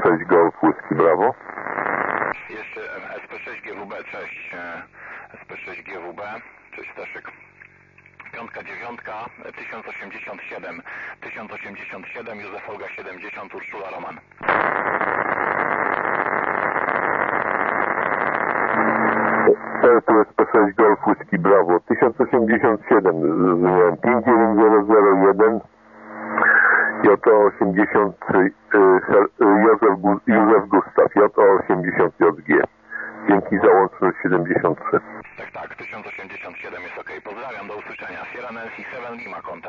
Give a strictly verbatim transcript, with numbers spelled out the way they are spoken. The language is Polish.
sześć Golf Whisky Bravo. Jeszcze S P sześć G W B, cześć. S P sześć G W B, cześć Staszek. Piątka, dziewiątka, tysiąc osiemdziesiąt siedem. tysiąc osiemdziesiąt siedem, Józef Olga siedemdziesiąt, Urszula Roman. S P sześć Golf Whisky Bravo, tysiąc osiemdziesiąt siedem, zrozumiałem, pięć dziewięć zero zero jeden, J O osiemdziesiąt, Józef, Józef Gustaw, J O osiemdziesiąt J G. Dzięki za łączność siedemdziesiąt trzy. Tak, tak, tysiąc osiemdziesiąt siedem jest ok. Pozdrawiam, do usłyszenia. Sierra Nancy siedem Lima, kontakt.